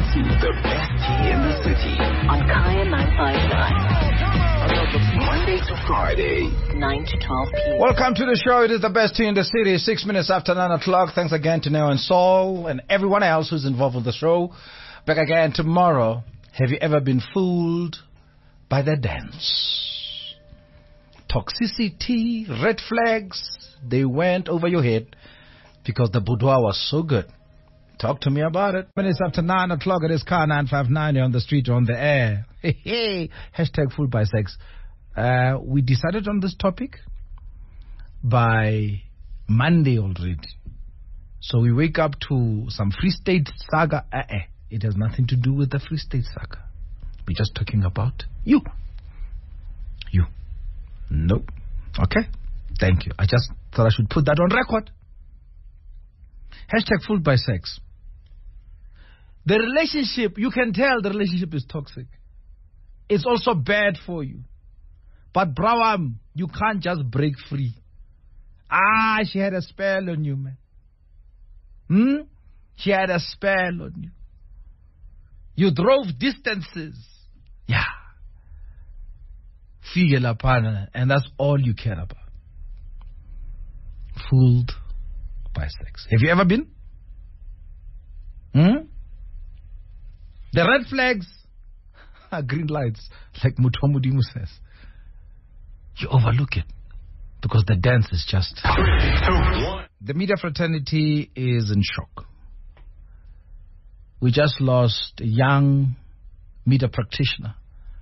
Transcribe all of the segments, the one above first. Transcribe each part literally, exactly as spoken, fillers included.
The best tea in the city. On Kaya nine five nine. Monday to Friday. nine to twelve p.m. Welcome to the show. It is the best tea in the city. Six minutes after nine o'clock. Thanks again to Neo and Saul and everyone else who's involved with the show. Back again tomorrow. Have you ever been fooled by the dance? Toxicity, red flags, they went over your head because the boudoir was so good. Talk to me about it. Minutes after nine o'clock, it is Car nine five nine. You're on the street, you're on the air. Hey, hey. Hashtag fooled by sex. Uh, we decided on this topic by Monday already. So we wake up to some Free State saga. Uh-uh. It has nothing to do with the Free State saga. We're just talking about you. You. Nope. Okay. Thank you. I just thought I should put that on record. Hashtag fooled by sex. The relationship, you can tell the relationship is toxic. It's also bad for you. But Brawam, you can't just break free. Ah, she had a spell on you, man. Hmm? She had a spell on you. You drove distances. Yeah. Figure partner, and that's all you care about. Fooled by sex. Have you ever been? Hmm? The red flags are green lights, like Mutomudimu says. You overlook it because the dance is just... Three, two, one. The media fraternity is in shock. We just lost a young media practitioner,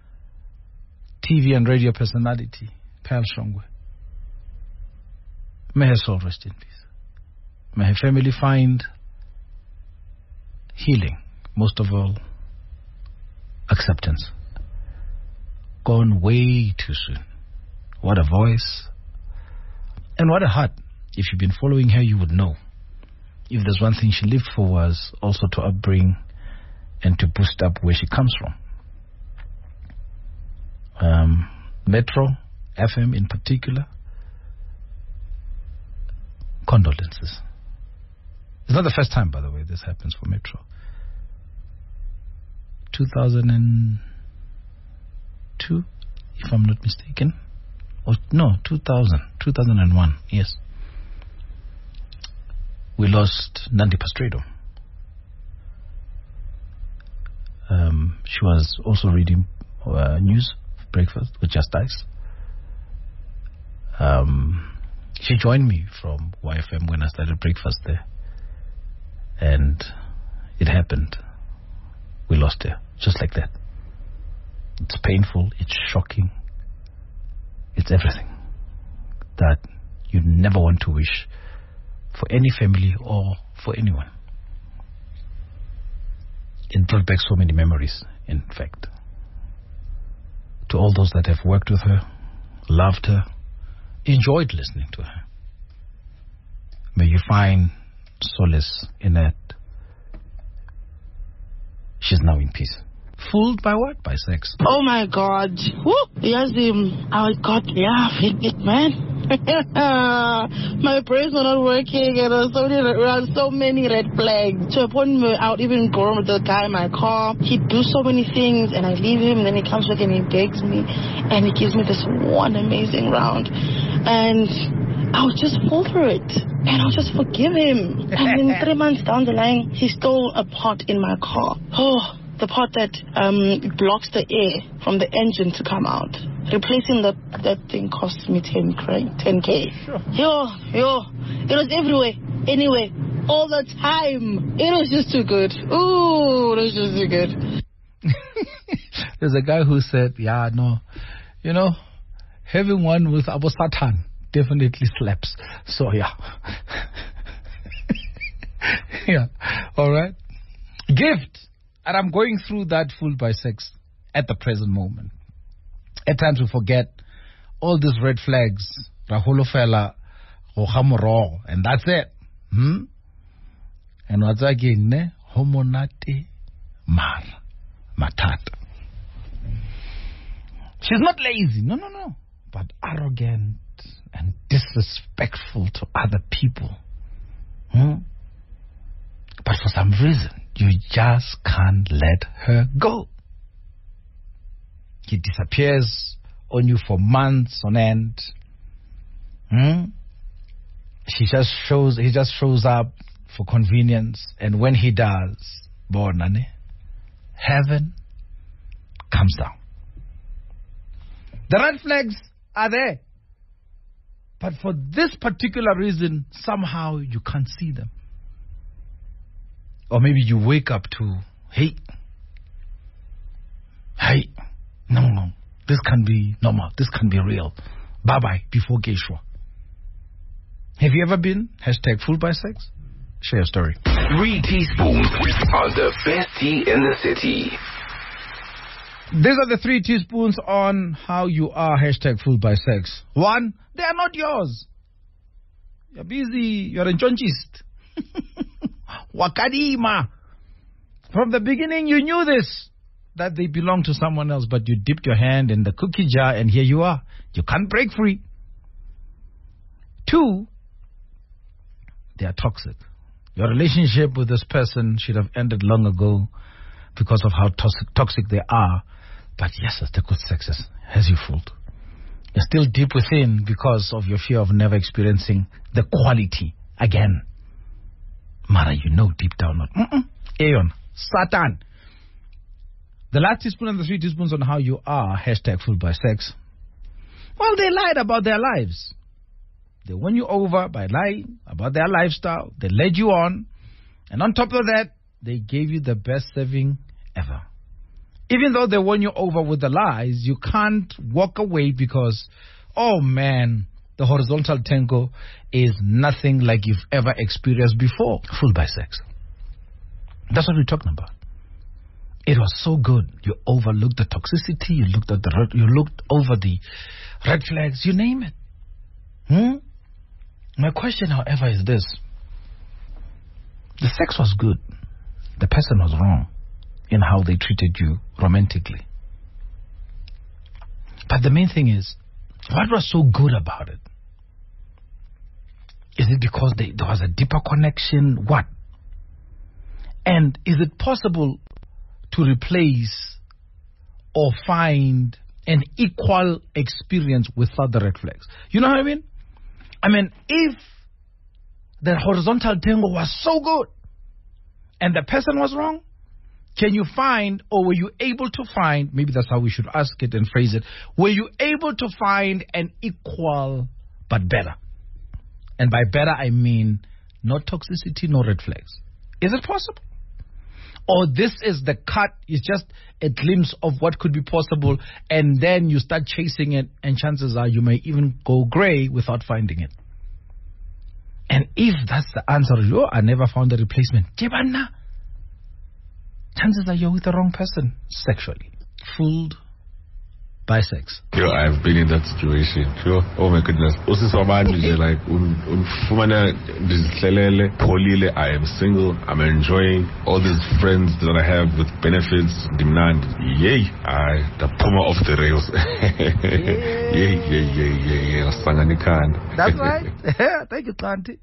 T V and radio personality, Pearl Shongwe. May her soul rest in peace. May her family find healing, most of all, acceptance. Gone way too soon. What a voice. And what a heart. If you've been following her, you would know. If there's one thing she lived for was also to upbring and to boost up where she comes from. Um, Metro, F M in particular, condolences. It's not the first time, by the way, this happens for Metro. two thousand two, if I'm not mistaken. Or, no, two thousand, two thousand one, yes. We lost Nandi Pastredo. Um, she was also reading uh, news, breakfast with Just Dice. Um, she joined me from Y F M when I started breakfast there. And it happened. We lost her, just like that. It's painful, it's shocking. It's everything that you never want to wish for any family or for anyone. It brought back so many memories, in fact. To all those that have worked with her, loved her, enjoyed listening to her. May you find solace in that. She's now in peace. Fooled by what? By sex. Oh my God. Woo! Yes, um, I got, yeah, hit it, man. My brains were not working and there were so many, around so many red flags. To a point where I would even go with the guy in my car. He'd do so many things and I leave him and then he comes back and he begs me and he gives me this one amazing round. And I would just fall for it. And I'll just forgive him. And then three months down the line, he stole a pot in my car. Oh, the part that um, blocks the air from the engine to come out. Replacing that that thing cost me ten K. Sure. Yo, yo, it was everywhere, anyway, all the time. It was just too good. Ooh, it was just too good. There's a guy who said, yeah, no, you know, having one with Abu Satan definitely slaps. So, yeah. Yeah, all right. Gift. And I'm going through that fooled by sex at the present moment. At times we forget all these red flags. Raholo fella, Rohamoro, and that's it. Hmm? And what's again, ne? Homonate mar. Matata. She's not lazy. No, no, no. But arrogant and disrespectful to other people. Hmm? But for some reason, You just can't let her go. He disappears on you for months on end. Hmm? She just shows. He just shows up for convenience, and when he does, bonane, heaven comes down. The red flags are there, but for this particular reason, somehow you can't see them. Or maybe you wake up to, hey, hey, no, no, this can't be normal, this can't be real. Bye-bye, before Geshwa. Have you ever been hashtag fooled by sex? Share your story. Three teaspoons of the best tea in the city. These are the three teaspoons on how you are hashtag fooled by sex. One, they are not yours. You're busy, you're a jonchist. Wakadima. From the beginning you knew this, that they belong to someone else, but you dipped your hand in the cookie jar and here you are. You can't break free. Two, they are toxic. Your relationship with this person should have ended long ago because of how toxic, toxic they are. But yes, the good sexes has you fooled. You're still deep within because of your fear of never experiencing the quality again. Mara, you know deep down not. Mm-mm. Aeon, Satan. The last teaspoon and the three teaspoons on how you are hashtag fooled by sex. Well, they lied about their lives. They won you over by lying about their lifestyle. They led you on. And on top of that, they gave you the best serving ever. Even though they won you over with the lies, you can't walk away because, oh man, the horizontal tango is nothing like you've ever experienced before. Fooled by sex. That's what we're talking about. It was so good. You overlooked the toxicity. You looked at the red, you looked over the red flags. You name it. Hmm? My question, however, is this. The sex was good. The person was wrong in how they treated you romantically. But the main thing is, what was so good about it? Is it because they, there was a deeper connection? What? And is it possible to replace or find an equal experience without the red flags? You know what I mean? I mean, if the horizontal tango was so good and the person was wrong, can you find, or were you able to find, maybe that's how we should ask it and phrase it, were you able to find an equal but better? And by better, I mean no toxicity, no red flags. Is it possible? Or this is the cut, it's just a glimpse of what could be possible, and then you start chasing it, and chances are you may even go grey without finding it. And if that's the answer, yo, I never found a replacement. Jebana. Chances are you're with the wrong person sexually. Fooled by sex. Yo, I've been in that situation. Yo, oh my goodness. Like, I am single. I'm enjoying all these friends that I have with benefits. Demand, yay! I the puma off the rails. Yay, yay, yay, yay, yay. That's right. Thank you, Tanti.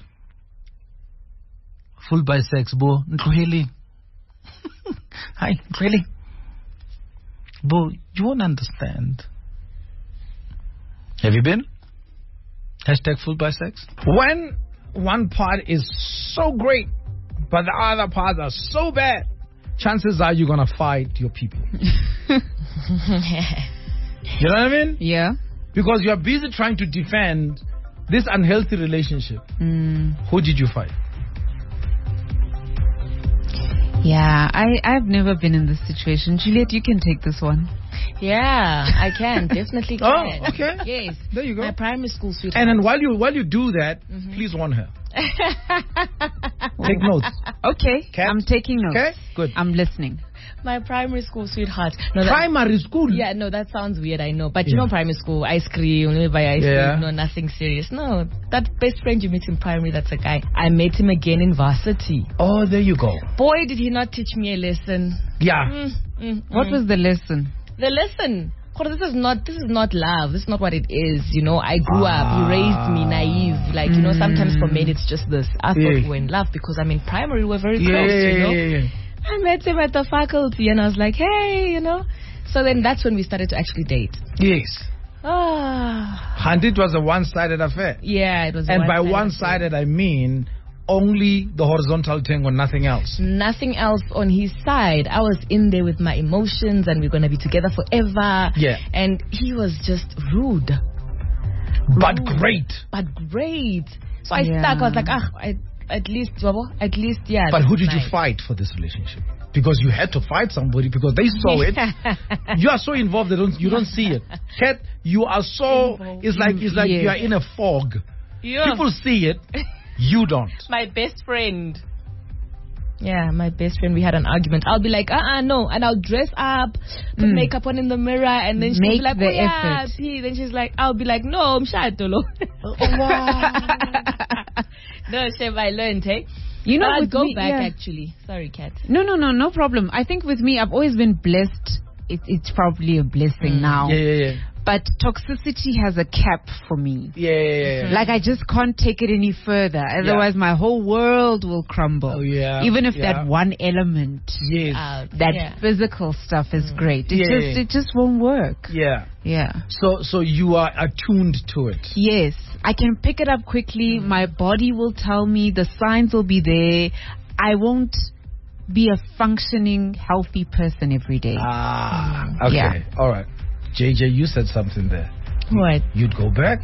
Fooled by sex, bo. Nkuheli. Hi, really? But you won't understand. Have you been? Hashtag fooled by sex. When one part is so great, but the other parts are so bad, chances are you're going to fight your people. You know what I mean? Yeah. Because you're busy trying to defend this unhealthy relationship. Mm. Who did you fight? Yeah, I, I've never been in this situation. Juliet, you can take this one. Yeah, I can. Definitely can. Oh, okay. Yes. There you go. My primary school sweetheart. And then while you while you do that, mm-hmm. please warn her. Take notes. Okay. Cat? I'm taking notes. Okay, good. I'm listening. My primary school sweetheart. No, primary school? Yeah, no, that sounds weird, I know. But yeah. You know, primary school, ice cream, only buy ice yeah. cream, no, nothing serious. No, that best friend you meet in primary, that's a guy. I met him again in varsity. Oh, there you go. Boy, did he not teach me a lesson. Yeah. Mm, mm, what mm. was the lesson? The lesson this is not this is not love. This is not what it is. You know, I grew ah. up. He raised me naive. Like, you know, sometimes for men it's just this. I thought yeah. we were in love because I mean, primary we were very yeah, close. You know, yeah, yeah. I met him at the faculty and I was like, hey, you know. So then that's when we started to actually date. Yes. Ah. And it was a one-sided affair. Yeah, it was. And a by one-sided, one-sided, I mean only the horizontal tango, nothing else. Nothing else on his side. I was in there with my emotions, and we're gonna be together forever. Yeah. And he was just rude, but rude, great. But great. So I yeah. stuck. I was like, ah, I, at least, at least, yeah. But who did nice. you fight for this relationship? Because you had to fight somebody because they saw it. You are so involved they don't you don't see it. Kat, you are so involved. It's like it's like yeah. you are in a fog. Yeah. People see it, you don't. My best friend. Yeah, my best friend, we had an argument. I'll be like, uh uh no, and I'll dress up, put mm. makeup on in the mirror, and then she'll Make be like, the oh yeah, effort. P. Then she's like, I'll be like, no, I'm shy tolo. Oh wow. No, Chef, I learned, hey. You know, I'll go me, back yeah. actually. Sorry, Kat. No, no, no, no problem. I think with me, I've always been blessed. It, it's probably a blessing mm. now. Yeah, yeah, yeah. But toxicity has a cap for me. Yeah, yeah, yeah. Like I just can't take it any further. Otherwise, yeah. my whole world will crumble. Oh, yeah. Even if yeah. that one element, yes. uh, that yeah. physical stuff is mm. great. It yeah, just, yeah. it just won't work. Yeah. Yeah. So, so you are attuned to it. Yes, I can pick it up quickly. Mm. My body will tell me. The signs will be there. I won't be a functioning, healthy person every day. Ah, okay. Yeah. All right. J J, you said something there. What? You'd go back?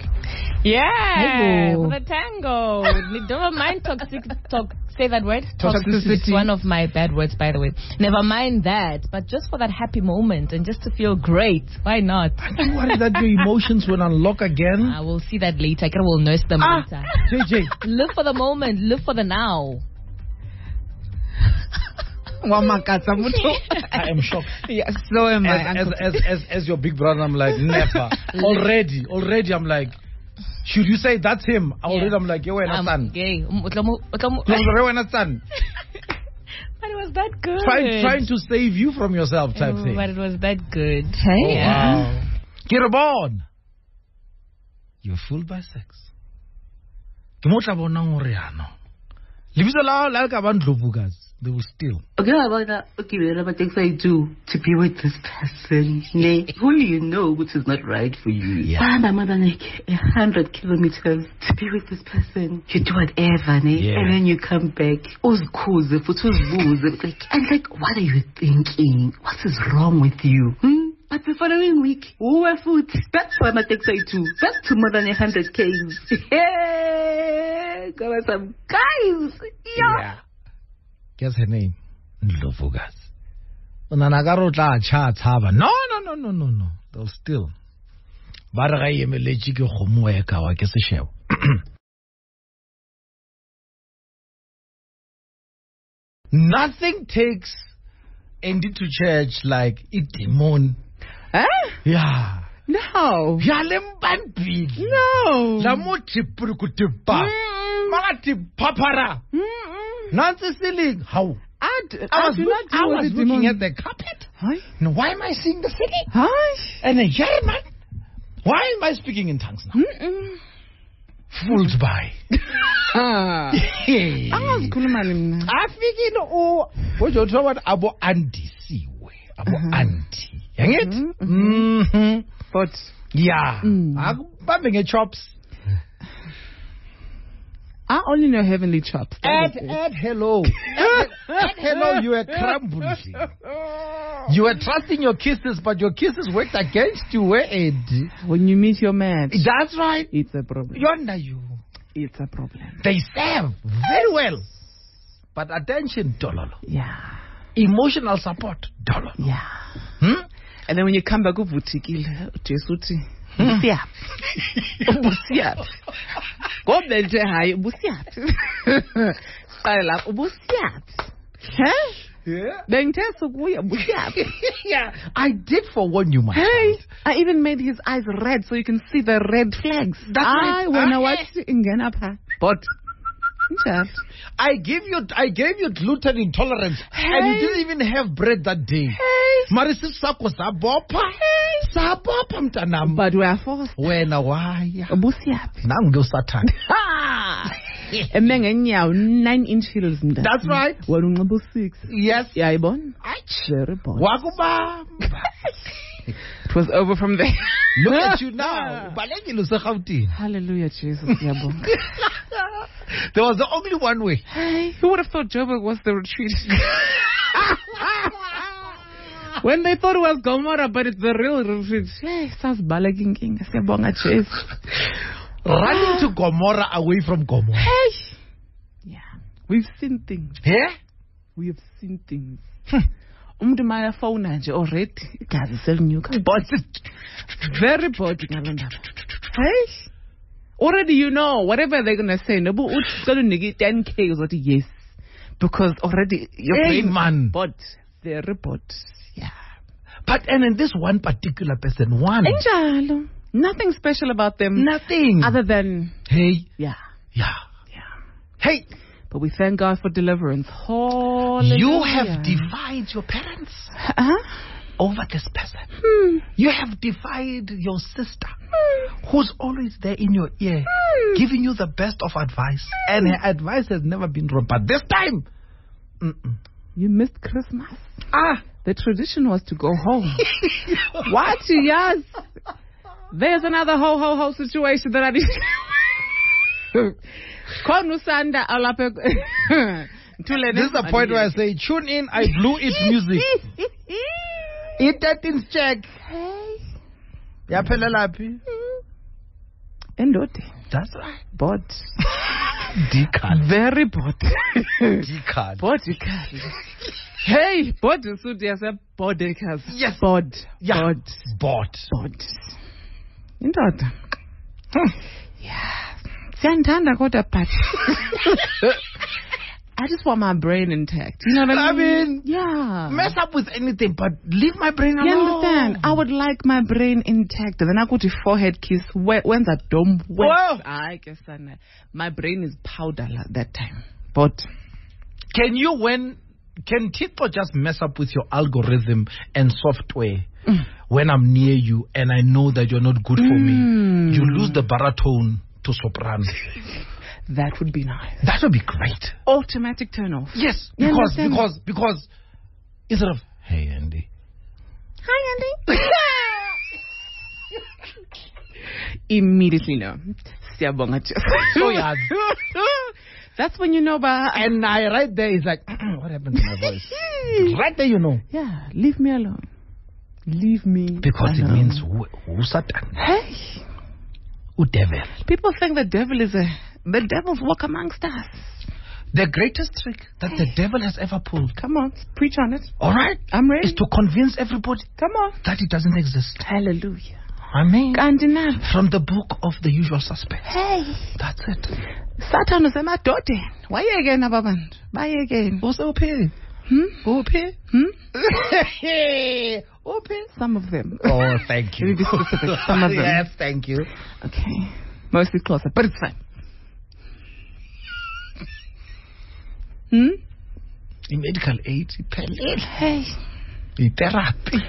Yeah, for the tango. Never mind toxic. Talk, say that word. Toxicity. It's one of my bad words, by the way. Never mind that, but just for that happy moment and just to feel great. Why not? Aren't you worried that your emotions will unlock again? I will see that later. I will nurse them ah, later. J J, live for the moment. Live for the now. I am shocked. Yeah, so am as, I. As, as, as, as your big brother, I'm like, never. already, already, I'm like, should you say that's him? Already, yeah. I'm like, you're um, son. Gay. But it was that good. Trying, trying to save you from yourself, type oh, thing. But it was that good. Hey, oh, wow. Get born. You're fooled by sex. They will steal. Okay, I want to okay, what things I do to be with this person, who you know which is not right for you. Yeah. And more than like a hundred kilometers to be with this person. You do whatever, ne? Yeah. And then you come back. Who's cool? Like, and like, what are you thinking? What is wrong with you? Hmm? But the following week, oh, food. That's what my things I do. That's to more than a hundred Ks. Hey, got some guys. Yeah. yeah. Guess her name? Ndlovukazi. Unanagaro tla cha tshaba. No, no, no, no, no, no. They'll steal. Ba re ga emeletše ke kgomo ya ka wa ke sešebo. Nothing takes Andy to church like it demon. Huh? Yeah. No. Ya lembambili. No. La moti purukutipa. Mati papara. Nancy ceiling. How? I, d- I, I was, do look, not do I was looking demon. at the carpet. Hi. No, why am I seeing the ceiling? Hi. And a German. Why am I speaking in tongues now? Mm-mm. Fooled by. Ah. Angazikhuluma mina. Afikile o ojo thoba abo auntie siwe. Abo auntie. Yangithi? Mhm. But yeah. Akubambe ngechops. I only know heavenly chops. Add, add hello. add, add hello, you were crumbling. You were trusting your kisses, but your kisses worked against you, eh, Ed? When you meet your match. That's right. It's a problem. Yonder you. It's a problem. They serve very well. But attention, dololo. Yeah. Emotional support, dololo. Yeah. Hmm? And then when you come back, uvuthikile, Jesuthi. Busiyaphi. Busiyaphi. Ngobelje hayi busiyaphi. Qala lapho busiyaphi. Huh? Yeah. Bengithe kuya busiyaphi. Yeah. I did forewarn you, my Hey, child. I even made his eyes red so you can see the red flags. That's I right. when I Ah, watched ingena pha. But I gave you I gave you gluten intolerance, hey. and you didn't even have bread that day. Hey. Marisi sako sabopha. Hey. Sapopha mntanam. But we are forced. Wena why? Ubusiyaphi? Nangu Satan. Eme ngenyawo nine inch heels mntana. That's right. Wena unxiba u-six. Yes. Yayibona? Very bold. Wakubamba. It was over from there. Look at you now. Balekile useGauteng. Hallelujah, Jesus. Yabonga. There was the only one way. Hey, who would have thought Joburg was the retreat? When they thought it was Gomorrah, but it's the real retreat. Hey, sounds balaking king. Siyabonga, Jesus. Running to Gomorrah away from Gomorrah. Hey. Yeah. We've seen things. Yeah? We have seen things. Umuntu maya phone nje already igazi selinyuka. But very bored ngalo ndaba. Hey. Already you know whatever they're going to say. No, but ucela unike ten K uzothi yes. Because already your hey, brain man. But very bored. Yeah. But and in this one particular person, one. Enjalo. Nothing special about them. Nothing. Other than hey. Yeah. Yeah. Yeah. Hey. But we thank God for deliverance. Hallelujah. You have defied your parents uh-huh. over this person. Hmm. You have defied your sister, hmm. who's always there in your ear, hmm. giving you the best of advice. Hmm. And her advice has never been wrong. But this time, mm-mm. you missed Christmas. Ah. The tradition was to go home. What? Yes. There's another ho ho ho situation that I need to Konusanda alape. This is the point where I say, tune in, I blew it music. Eat that in check. Hey. Yapelelapi. Endoti. That's right. Bod. Decal. Very bod. Decal. Bod decal. Hey, bod suit yourself. Bod decal. Yes. Bod. Yeah. Bod. Bod. Bod. Endoti. Yeah. Siyandanda kodwa but I just want my brain intact. You know what I mean? I mean, yeah. Mess up with anything, but leave my brain alone. You understand? I would like my brain intact. And then I go to forehead kiss. Where, when's that dome? Whoa. I guess I know. My brain is powder at that time. But can you when can Tito just mess up with your algorithm and software mm. when I'm near you and I know that you're not good for mm. me? You lose the baritone to soprano. That would be nice. That would be great. Automatic turn off. Yes, because because because instead of hey Andy, hi Andy, immediately no. Siyabonga. So yeah. That's when you know about. And I right there is like, what happened to my voice? Right there, you know. Yeah, leave me alone. Leave me. Because alone. It means who, who Satan. Hey. Who devil. People think the devil is a. The devils walk amongst us. The greatest trick that hey. the devil has ever pulled. Come on, preach on it. All right. I'm ready. Is to convince everybody. Come on. That it doesn't exist. Hallelujah. I mean, Kandina. From the book of the usual suspects. Hey. That's it. Satan is my daughter. Why again, Ababand? Why again? What's O P? Hmm? O P? Hmm? O P? Some of them. Oh, thank you. Be specific. Some of them. Yes, thank you. Okay. Mostly closer, but it's fine. Hmm? In medical aid, hey. In therapy.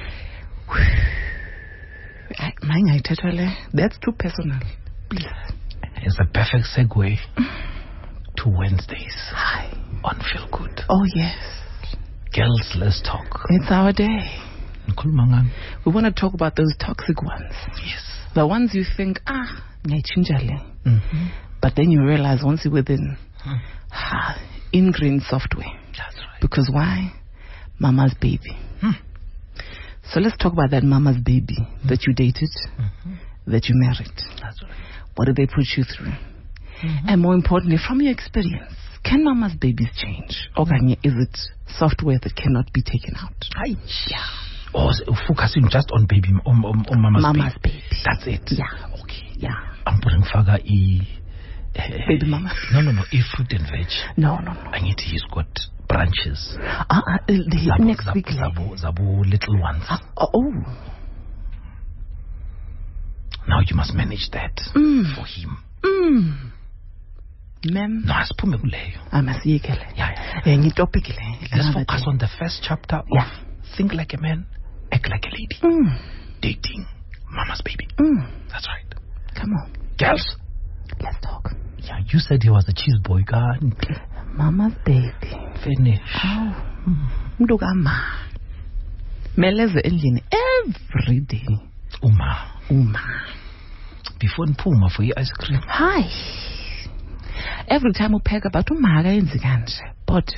That's too personal. Please. It's a perfect segue to Wednesdays. Hi. On Feel Good. Oh, yes. Girls, let's talk. It's our day. We want to talk about those toxic ones. Yes. The ones you think, ah, mm-hmm. But then you realize once you're within, mm. ah, ingrained software. That's right. Because why? Mama's baby. Hmm. So let's talk about that mama's baby mm-hmm. that you dated, mm-hmm. that you married. That's right. What did they put you through? Mm-hmm. And more importantly, from your experience, can mama's babies change? Or can you, is it software that cannot be taken out? Aye. Yeah. Or focusing just on baby, on, on, on mama's, mama's baby. baby. That's it. Yeah. Okay. Yeah. I'm putting faga e. Uh, baby mama. No, no, no. E fruit and veg. No, no, no. I need to. He's got branches. Uh, uh, the Zabu, next Zabu, week. Zabu, Zabu, little ones. Uh, oh. Now you must manage that mm. for him. Mm. Mem. No, asiphume kuleyo. Amasiyekele. Yeah, yeah. Enye topic le. Let's focus on the first chapter yeah. of Think Like a Man, Act Like a Lady. Mm. dating Mama's baby. Mm. That's right. Come on. Girls. Let's talk. Yeah, you said he was a cheese boy, God. Mama's baby. Finish. Oh. Mdugama. Meleze endlini every day. Uma. Uma. Before Puma for your ice cream. Hi. Every time we pack about umaga yenzi kanje. But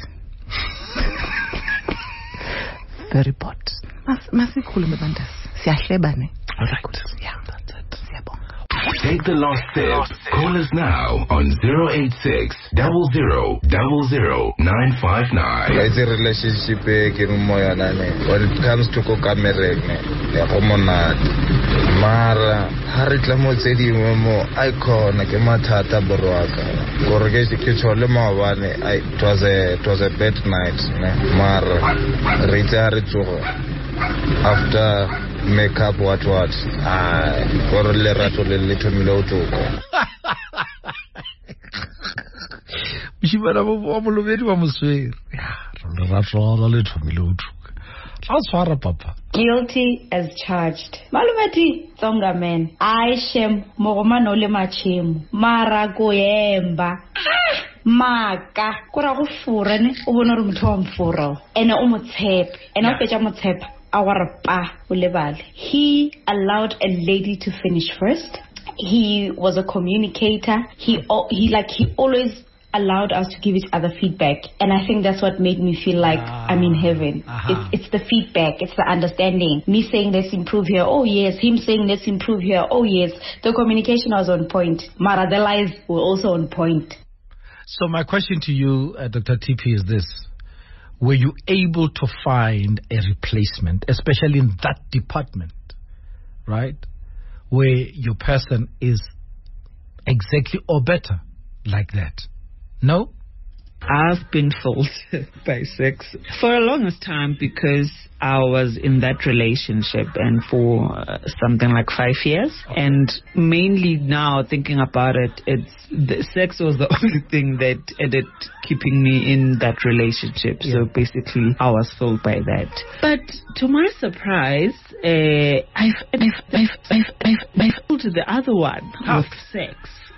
very bad. Mas masikhulume bantas. Siyahlebane. All right. Yeah, that's it. Siyabonga. Take the last sip. Call us now on zero eight six, zero zero, zero zero, nine five nine. It's a relationship when it comes to kokamereng. Mara haritla mo tsedi mo icon ke mathata borwaka. Korege ke tshole mabane it was a it was a bad night. Mara rita re tsogo after makeup what what ah gore le rato le le thomile utoko Mshibana bo molobedi wa moswere ya re rato le thomile utoko la tshwara papa. Guilty as charged. Malumati tsonga man I shem mogoma no le machemo mara go yemba maka kora go fura ne o bona re motho wa mfura ene o motshepe ene o fetsa motshepa. He allowed a lady to finish first. He was a communicator. He he like he always allowed us to give each other feedback, and I think that's what made me feel like ah, I'm in heaven. Uh-huh. It's, it's the feedback, it's the understanding. Me saying let's improve here, oh yes. Him saying let's improve here, oh yes. The communication was on point. Mara, the lies were also on point. So my question to you, uh, Doctor T P, is this. Were you able to find a replacement, especially in that department, right, where your person is exactly or better like that? No? I've been fooled by sex for the longest time because I was in that relationship and for uh, something like five years. And mainly now thinking about it, it's the sex was the only thing that ended keeping me in that relationship. Yeah. So basically, I was fooled by that. But to my surprise, uh, I've, I've, I've, I've, I've, I've fooled the other one with sex.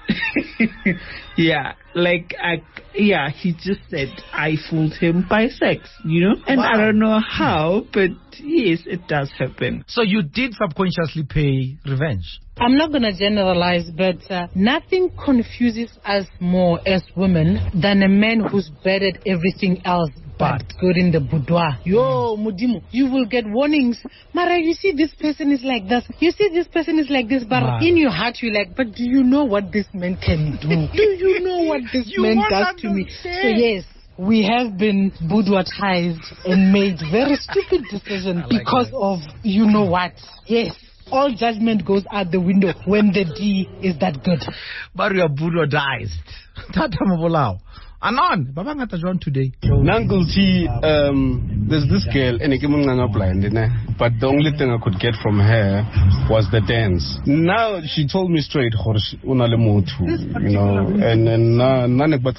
Yeah, like I, yeah, he just said I fooled him by sex, you know, and wow. I don't know how, but yes, it does happen. So you did subconsciously pay revenge. I'm not going to generalize, but uh, nothing confuses us more as women than a man who's bad at everything else but good in the boudoir. Yo, Mudimu, you will get warnings. Mara, you see this person is like this. You see this person is like this, but wow. in your heart you're like, but do you know what this man can do? Do you know what this man does to me? So yes, we have been boudoirized and made very stupid decisions like because that. Of you know what. Yes. All judgment goes out the window when the D is that good. But you are boudoirized. Tata Mabolao. Anon, babangata John today. Nangle T, um, there's this girl, blind, but the only thing I could get from her was the dance. Now she told me straight, you know, and and but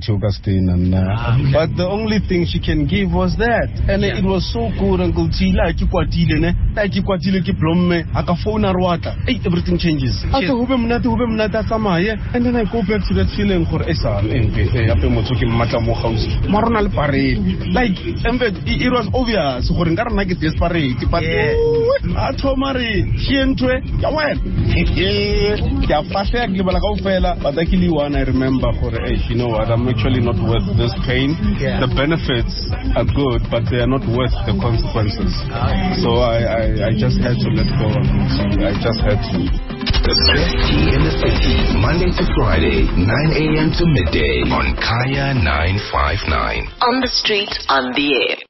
the only thing she can give was that, and it was so good, Uncle T. Like you like you everything changes. And then I go back to that feeling for Esa. Like, it was obvious. Desperate, but I told Mary, she and I went. Yeah, perfectly, but actually, one I remember for age, you know what? I'm actually not worth this pain. Yeah. The benefits are good, but they are not worth the consequences. So I, I, I just had to let go. I just had to. The best tea in the city, Monday to Friday, nine a.m. to midday on Kaya nine five nine. On the street, on the air.